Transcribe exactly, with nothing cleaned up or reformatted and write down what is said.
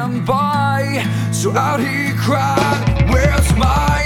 stand by. So out he cried, where's my